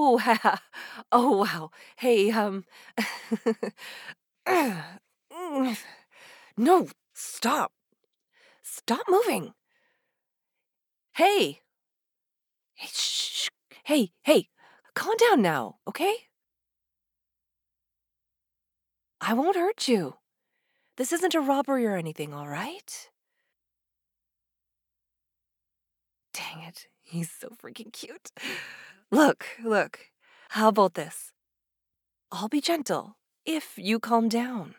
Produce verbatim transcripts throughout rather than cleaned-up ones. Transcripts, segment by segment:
Oh, oh, wow. Hey, um, mm, no, stop. Stop moving. Hey, hey, shh. Hey, hey, calm down now, okay? I won't hurt you. This isn't a robbery or anything, all right? Dang it, he's so freaking cute. Look, look. How about this? I'll be gentle if you calm down.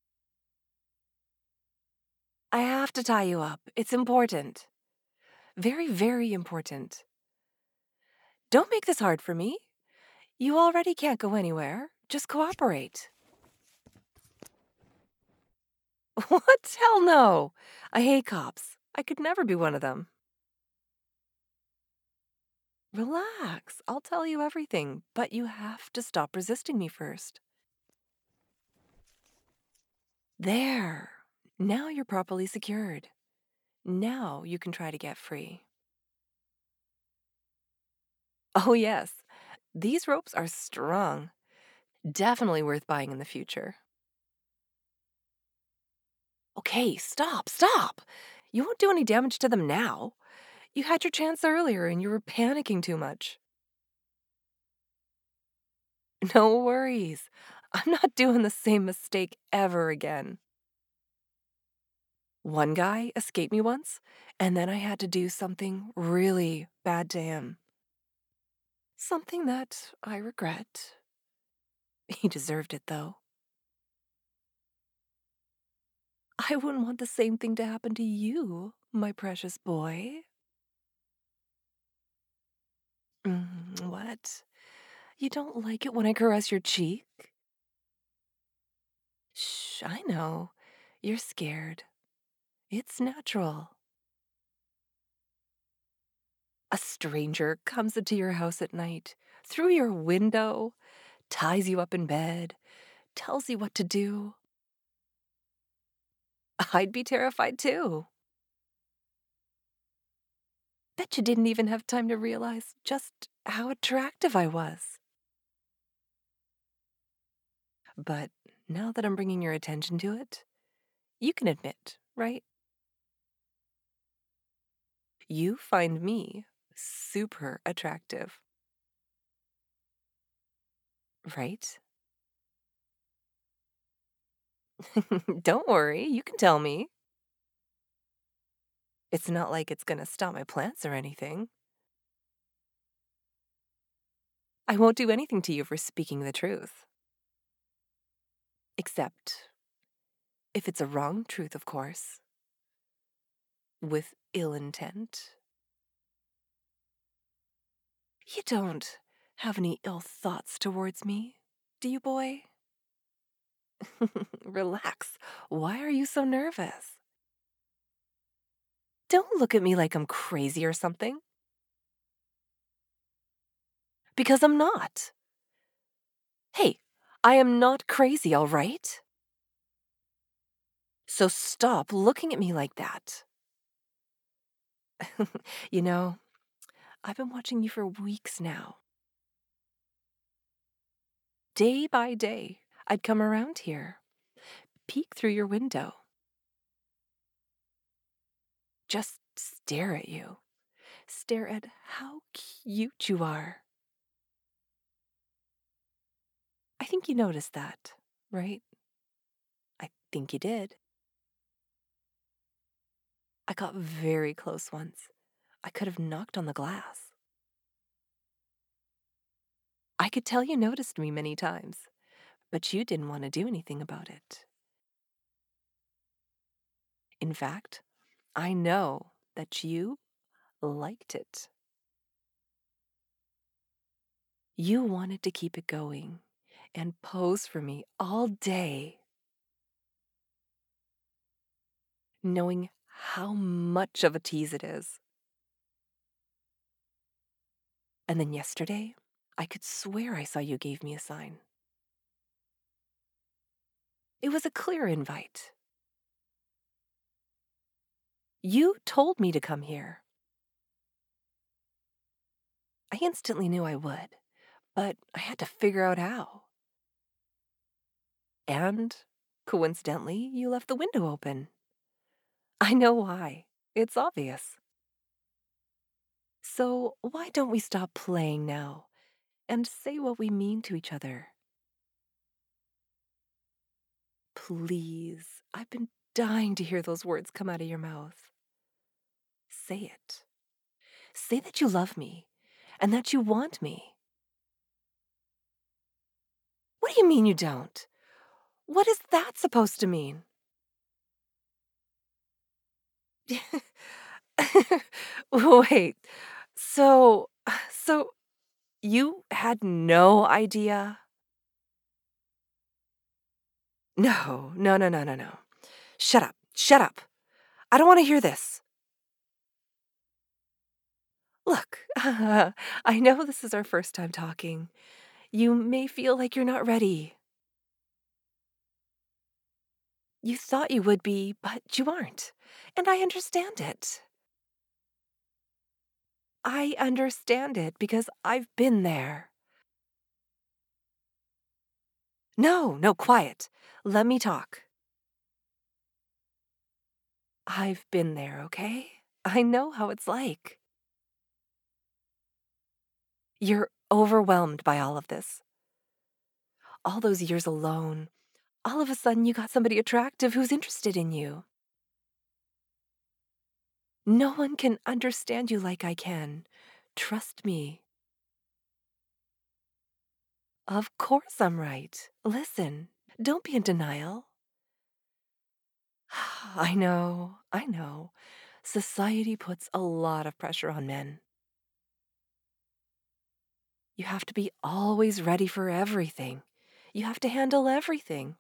I have to tie you up. It's important. Very, very important. Don't make this hard for me. You already can't go anywhere. Just cooperate. What? Hell no. I hate cops. I could never be one of them. Relax. I'll tell you everything, but you have to stop resisting me first. There. Now you're properly secured. Now you can try to get free. Oh, yes. These ropes are strong. Definitely worth buying in the future. Okay, stop, stop. You won't do any damage to them now. You had your chance earlier and you were panicking too much. No worries. I'm not doing the same mistake ever again. One guy escaped me once, and then I had to do something really bad to him. Something that I regret. He deserved it, though. I wouldn't want the same thing to happen to you, my precious boy. Mm, what? You don't like it when I caress your cheek? Shh, I know. You're scared. It's natural. A stranger comes into your house at night, through your window, ties you up in bed, tells you what to do. I'd be terrified too. Bet you didn't even have time to realize just how attractive I was. But now that I'm bringing your attention to it, you can admit, right? You find me super attractive, right? Don't worry, you can tell me. It's not like it's gonna stop my plants or anything. I won't do anything to you for speaking the truth. Except if it's a wrong truth, of course, with ill intent. You don't have any ill thoughts towards me, do you, boy? Relax. Why are you so nervous? Don't look at me like I'm crazy or something. Because I'm not. Hey, I am not crazy, all right? So stop looking at me like that. You know, I've been watching you for weeks now. Day by day, I'd come around here, peek through your window, just stare at you, stare at how cute you are. I think you noticed that, right? I think you did. I got very close once. I could have knocked on the glass. I could tell you noticed me many times, but you didn't want to do anything about it. In fact, I know that you liked it. You wanted to keep it going and pose for me all day, knowing how much of a tease it is. And then yesterday, I could swear I saw you gave me a sign. It was a clear invite. You told me to come here. I instantly knew I would, but I had to figure out how. And, coincidentally, you left the window open. I know why. It's obvious. So, why don't we stop playing now and say what we mean to each other? Please, I've been dying to hear those words come out of your mouth. Say it. Say that you love me and that you want me. What do you mean you don't? What is that supposed to mean? Wait, so, so you had no idea? No, no, no, no, no, no. Shut up, shut up. I don't want to hear this. Look, I know this is our first time talking. You may feel like you're not ready. You thought you would be, but you aren't. And I understand it. I understand it because I've been there. No, no, quiet. Let me talk. I've been there, okay? I know how it's like. You're overwhelmed by all of this. All those years alone. All of a sudden, you got somebody attractive who's interested in you. No one can understand you like I can. Trust me. Of course I'm right. Listen, don't be in denial. I know, I know. Society puts a lot of pressure on men. You have to be always ready for everything. You have to handle everything.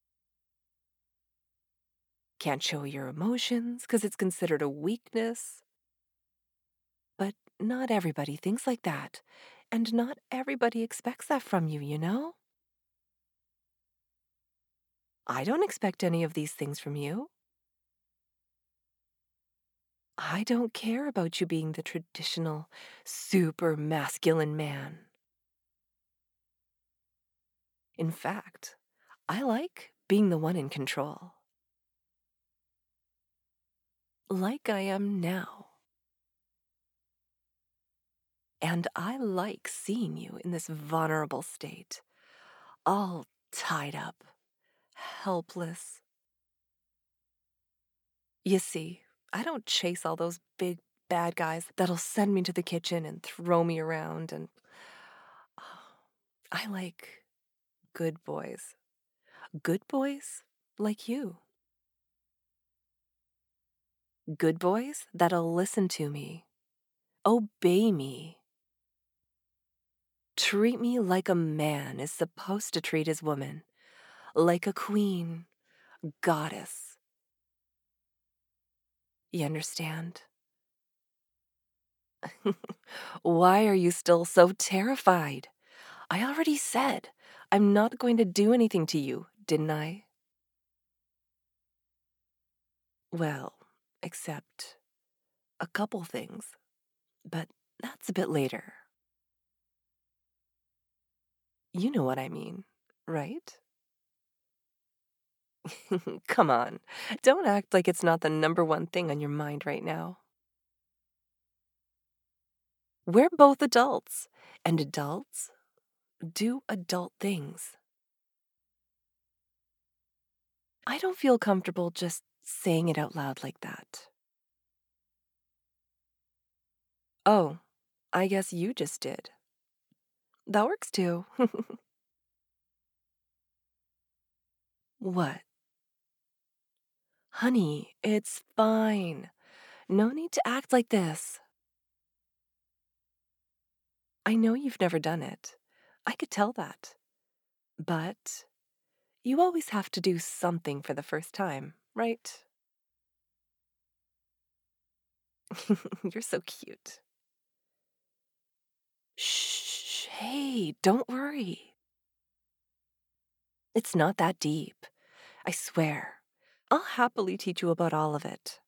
Can't show your emotions because it's considered a weakness. But not everybody thinks like that. And not everybody expects that from you, you know? I don't expect any of these things from you. I don't care about you being the traditional, super masculine man. In fact, I like being the one in control. Like I am now. And I like seeing you in this vulnerable state, all tied up, helpless. You see, I don't chase all those big bad guys that'll send me to the kitchen and throw me around, and I like good boys. Good boys like you. Good boys that'll listen to me, obey me, treat me like a man is supposed to treat his woman, like a queen, goddess. You understand? Why are you still so terrified? I already said I'm not going to do anything to you, didn't I? Well, except a couple things, but that's a bit later. You know what I mean, right? Come on, don't act like it's not the number one thing on your mind right now. We're both adults, and adults do adult things. I don't feel comfortable just saying it out loud like that. Oh, I guess you just did. That works too. What? Honey, it's fine. No need to act like this. I know you've never done it. I could tell that. But you always have to do something for the first time, right? You're so cute. Shh, hey, don't worry. It's not that deep. I swear. I'll happily teach you about all of it.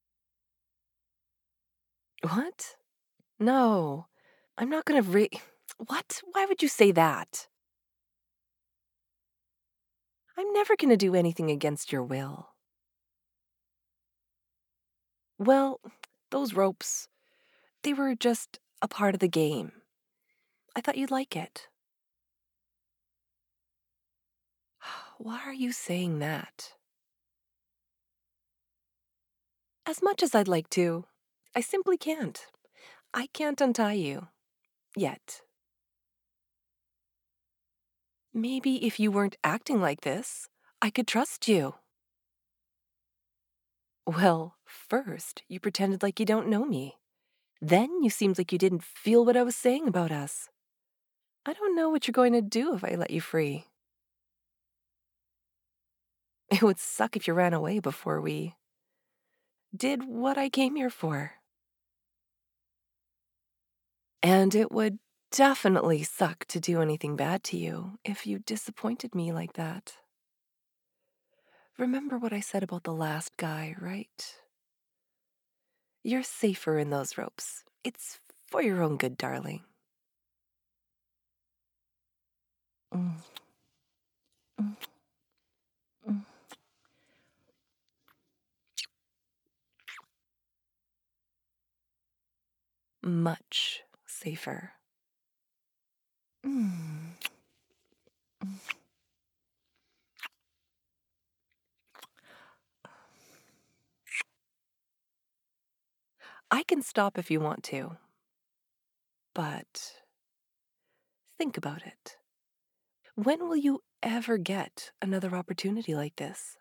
What? No, I'm not gonna re- What? Why would you say that? I'm never going to do anything against your will. Well, those ropes, they were just a part of the game. I thought you'd like it. Why are you saying that? As much as I'd like to, I simply can't. I can't untie you. Yet. Maybe if you weren't acting like this, I could trust you. Well, first, you pretended like you don't know me. Then you seemed like you didn't feel what I was saying about us. I don't know what you're going to do if I let you free. It would suck if you ran away before we did what I came here for. And it would definitely suck to do anything bad to you if you disappointed me like that. Remember what I said about the last guy, right? You're safer in those ropes. It's for your own good, darling. Mm. Mm. Mm. Much safer. Mm. Mm. I can stop if you want to, but think about it. When will you ever get another opportunity like this?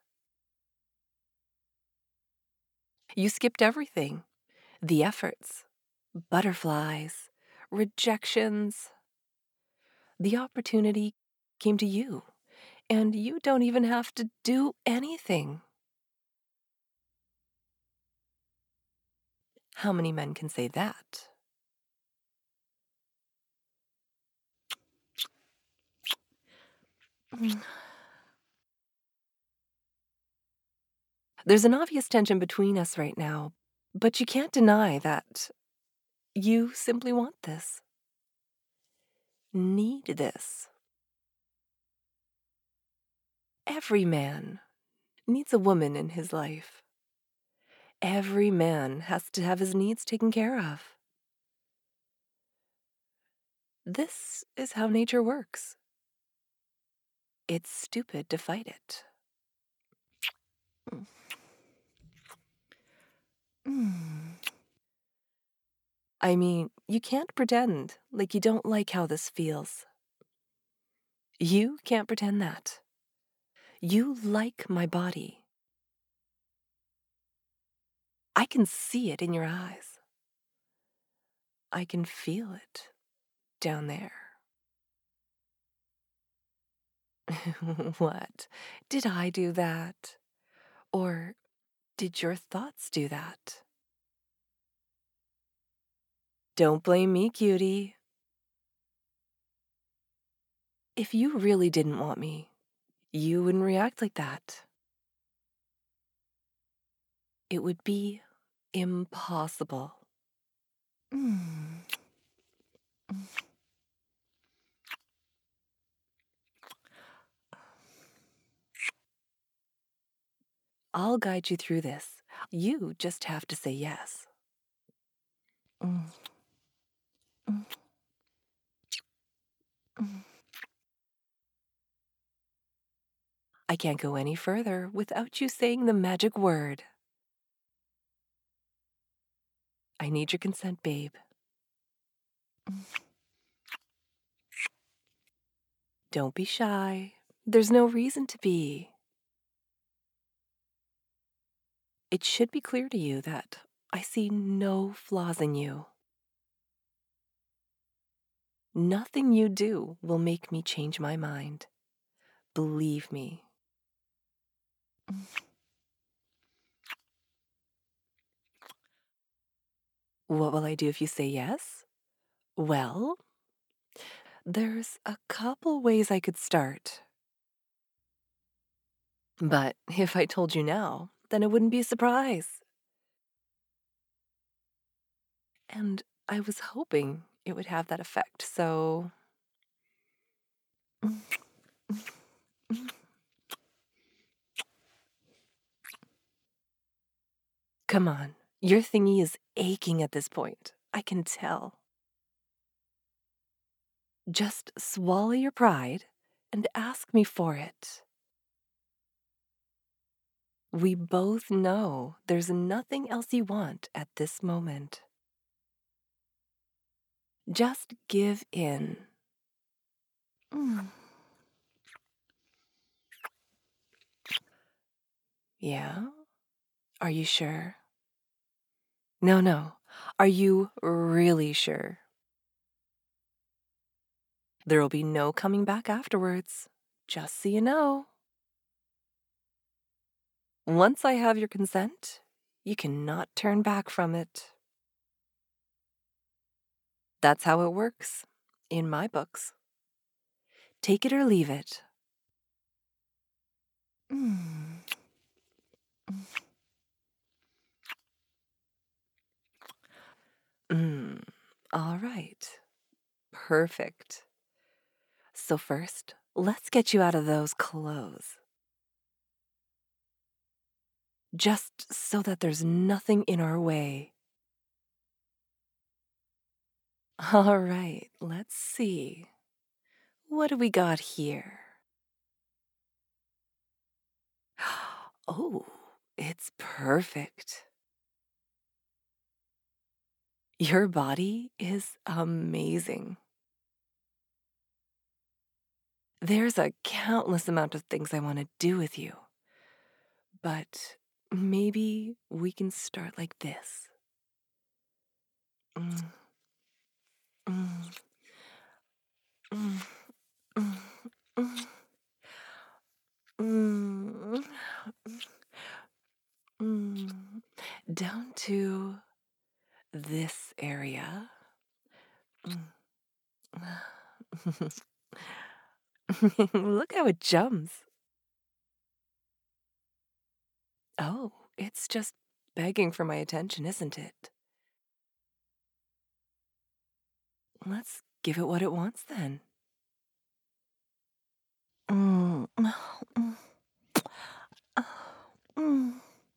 You skipped everything. The efforts, butterflies, rejections. The opportunity came to you, and you don't even have to do anything. How many men can say that? There's an obvious tension between us right now, but you can't deny that you simply want this. Need this. Every man needs a woman in his life. Every man has to have his needs taken care of. This is how nature works. It's stupid to fight it. Mm. I mean, you can't pretend like you don't like how this feels. You can't pretend that. You like my body. I can see it in your eyes. I can feel it down there. What? Did I do that? Or did your thoughts do that? Don't blame me, cutie. If you really didn't want me, you wouldn't react like that. It would be impossible. Mm. I'll guide you through this. You just have to say yes. Mm. Mm. Mm. I can't go any further without you saying the magic word. I need your consent, babe. Mm. Don't be shy. There's no reason to be. It should be clear to you that I see no flaws in you. Nothing you do will make me change my mind. Believe me. What will I do if you say yes? Well, there's a couple ways I could start. But if I told you now, then it wouldn't be a surprise. And I was hoping it would have that effect. So come on, your thingy is aching at this point. I can tell. Just swallow your pride and ask me for it. We both know there's nothing else you want at this moment. Just give in. Mm. Yeah? Are you sure? No, no. Are you really sure? There'll be no coming back afterwards, just so you know. Once I have your consent, you cannot turn back from it. That's how it works, in my books. Take it or leave it. Mm. Mm. All right. Perfect. So first, let's get you out of those clothes. Just so that there's nothing in our way. All right, let's see. What do we got here? Oh, it's perfect. Your body is amazing. There's a countless amount of things I want to do with you. But maybe we can start like this. Mm, mm, mm, mm, mm, mm, mm. Down to this area. Look how it jumps. Oh, it's just begging for my attention, isn't it? Let's give it what it wants then. Mm, mm, mm.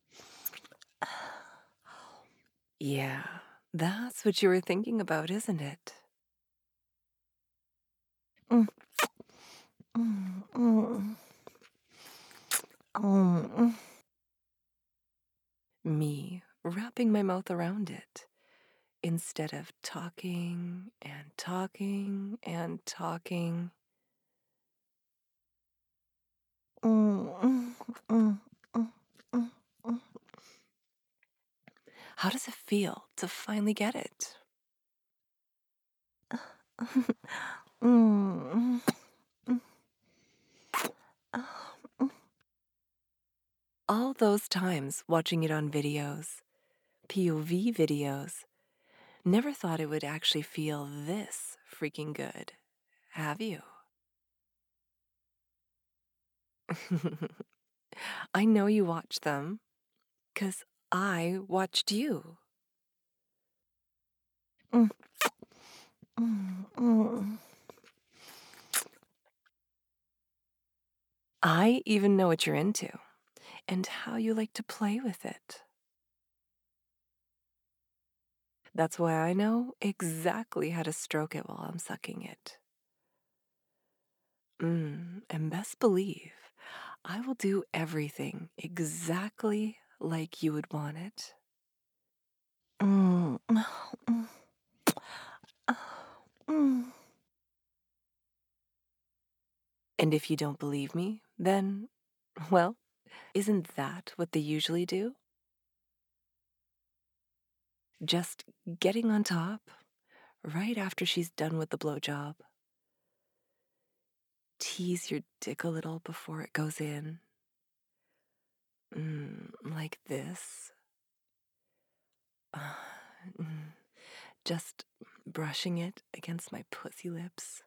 Yeah, that's what you were thinking about, isn't it? Mm, mm, mm, mm. Me wrapping my mouth around it instead of talking and talking and talking. Mm, mm, mm, mm, mm, mm. How does it feel to finally get it? Mm, mm, ah, mm. All those times watching it on videos, P O V videos, never thought it would actually feel this freaking good. Have you? I know you watch them, 'cause I watched you. Mm, mm, mm. I even know what you're into and how you like to play with it. That's why I know exactly how to stroke it while I'm sucking it. Mm, and best believe I will do everything exactly like you would want it. Mm, mm, mm. And if you don't believe me, then, well, isn't that what they usually do? Just getting on top right after she's done with the blowjob. Tease your dick a little before it goes in. Mm, like this. Uh, mm, just brushing it against my pussy lips.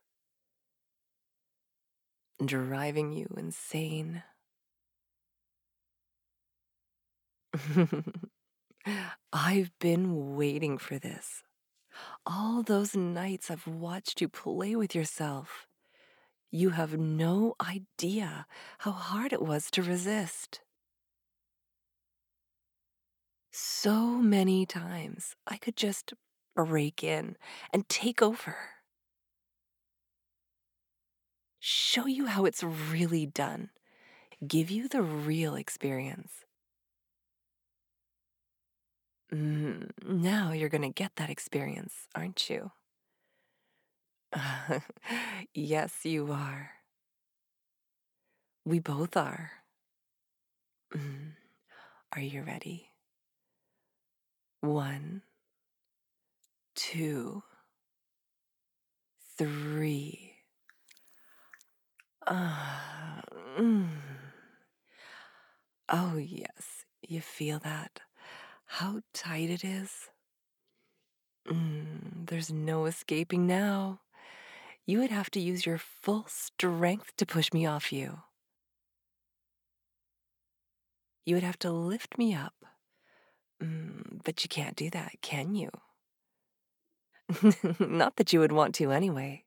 Driving you insane. I've been waiting for this. All those nights I've watched you play with yourself. You have no idea how hard it was to resist. So many times I could just break in and take over. Show you how it's really done. Give you the real experience. Mm, now you're gonna get that experience, aren't you? Yes, you are. We both are. Mm. Are you ready? One, two, three. Ah, mm. Oh, yes. You feel that? How tight it is? Mm, there's no escaping now. You would have to use your full strength to push me off you. You would have to lift me up. Mm, but you can't do that, can you? Not that you would want to anyway.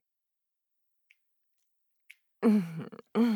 Mhm, mm.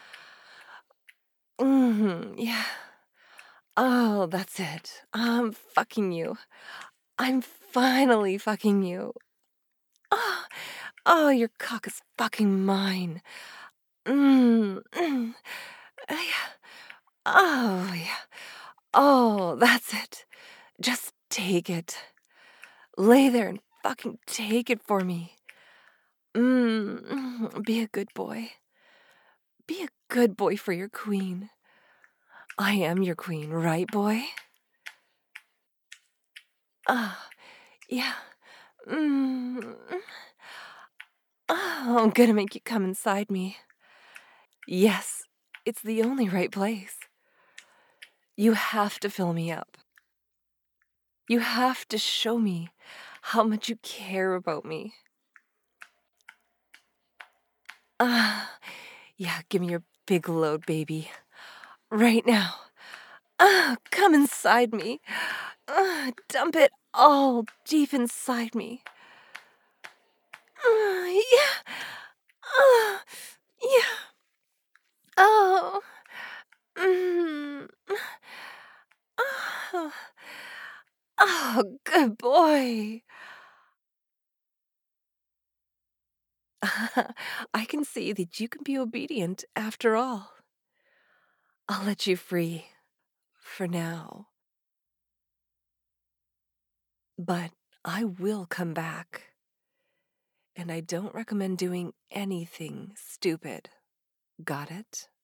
Mhm, yeah. Oh, that's it. I'm fucking you. I'm finally fucking you. Oh, oh, your cock is fucking mine. Mm, mm. Uh, yeah. Oh, yeah. Oh, that's it. Just take it. Lay there and fucking take it for me. Mm, mm, be a good boy. Be a good boy for your queen. I am your queen, right, boy? Ah, yeah. Mm. Oh, I'm gonna make you come inside me. Yes, it's the only right place. You have to fill me up. You have to show me how much you care about me. Ah, yeah, give me your big load, baby. Right now. Ah, come inside me. Ah, dump it all deep inside me. Ah, yeah. Ah, yeah. Oh. Mm. Oh. Oh, good boy. I can see that you can be obedient after all. I'll let you free for now, but I will come back. And I don't recommend doing anything stupid. Got it?